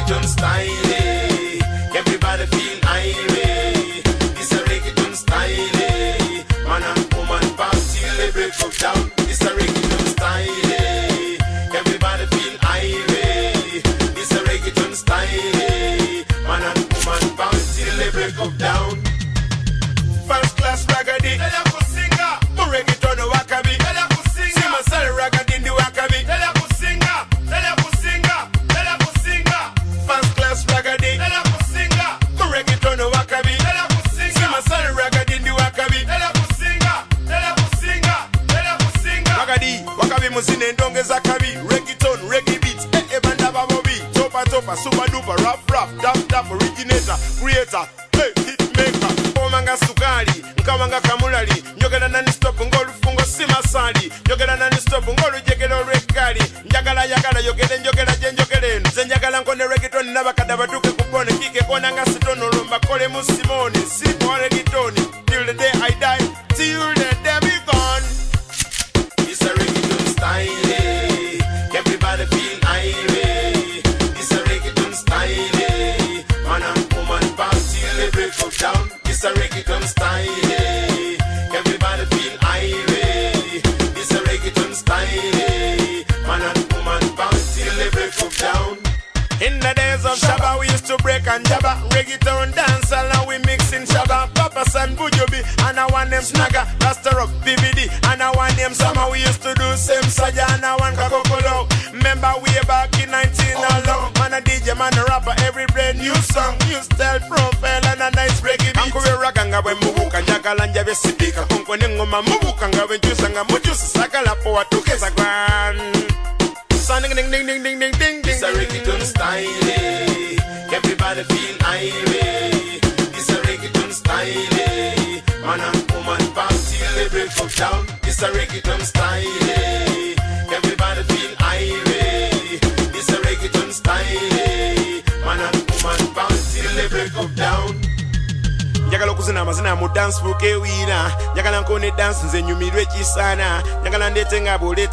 reggaeton style. Everybody feel irate. It's a reggaeton style. Man and woman party till they break up down. It's a reggaeton style. Everybody feel irate. It's a reggaeton style. Man and woman party till they break up down. First class raggedy. Tell ya ku singa. Mo reggaeton no wakabi. Tell ya ku singa. See my sell raggedy in the wakabi. Tell ya ku singa. Tell ya ku singa. Tell ya ku singa. First class raggedy. Tell ya ku singa. Mo reggaeton no wakabi. Tell ya ku singa. See my sell raggedy in the wakabi. Tell ya ku singa. Tell ya ku singa. Tell ya ku singa. Raggedy, wakabi muzine ndongeza kabi. Reggaeton, reggae beats. Banda babobi. Topa topa, super duper, rap rap, dap originator, creator. Hey, hit maker. Omanga sukali, nkawanga kamulali. Njogera nani stop ngolufungo simasali. Njogera nani stop ngolu jegelo rekali. Njagala yogere jenjogere. Zenjagala nkone reggaeton nabakada batuke kupone. Kike kona nga sitono lomba kole musimoni. Sipo reggaeton till the day I die. Till the day be gone. It's a reggaeton style. Everybody feel irate. It's a reggaeton style. Man and woman party till they break up down. It's a reggaeton style. Everybody feel irate. It's a reggaeton style. Man and woman party till they break up down. In the days of Shabba, we used to break and jabba. Reggaeton dance, and now we mix in Shabba. Papa San Bujobi, and I want them Snagga. Rasta Rock, BBD, and I want them Summer. We used to do same Saja, and I want Kakokolo. Remember way back in 19 long. Man a DJ, man a rapper, every brand new song. New style, profile, and a nice reggae beat. Ankuwe raganga we mubuka, njagalanja we sipika. Kunkwe ngoma mubuka, nga we jusanga mujusa. Sakala po watukeza gran. Ding ding ding ding ding ding ding. It's a reggaeton style. Everybody feel irate. It's a reggaeton style. Man and woman party till they break up down. It's a reggaeton style. Everybody feel irate. It's a reggaeton style. Man and woman party till they break up down. Njagala okuzina amazina mu dance fuke wina. Njagala nkone dance nze nyumirwe kisana. Njagala ndetenga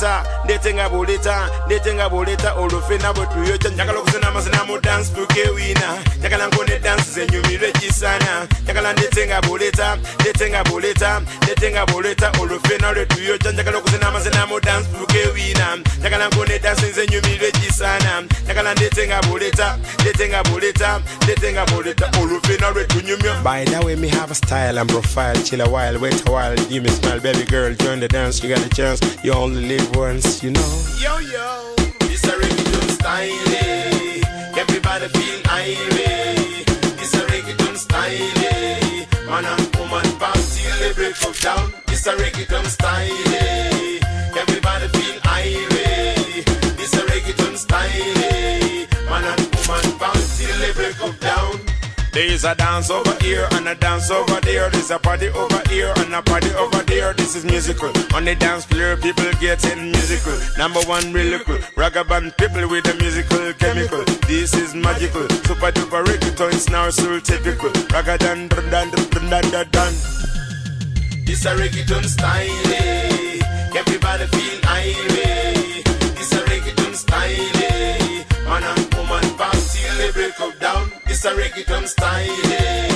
boleta olufe nabo tuyocha. Njagala okuzina amazina mu dance fuke wina. Njagala nkone dance nze nyumirwe kisana. Njagala ndetenga boleta olufe nabo tuyocha. Njagala okuzina amazina mu dance fuke wina. Njagala nkone dance nze nyumirwe kisana. Njagala ndetenga boleta olufe nabo tunyumya. By the way, me have a style and profile. Chill a while, wait a while, give me smile, baby girl. Join the dance, you got a chance. You only live once, you know. Yo, it's a reggaeton style. Everybody feel irate. It's a reggaeton style. Man and woman party till they break up down. It's a reggaeton style. Everybody feel irate. It's a reggaeton style. Man and woman party till they break up down. There's a dance over here and a dance over there. There's a party over here and a party over there. This is musical. On the dance floor, people getting musical. Number one, really cool. Ragaband people with a musical chemical. This is magical. Super duper reggaeton, it's now so typical. Ragadan, dan. It's a reggaeton style. Everybody feel irate. It's a reggaeton style. Man and woman party till they break up down. It's a reggaeton style.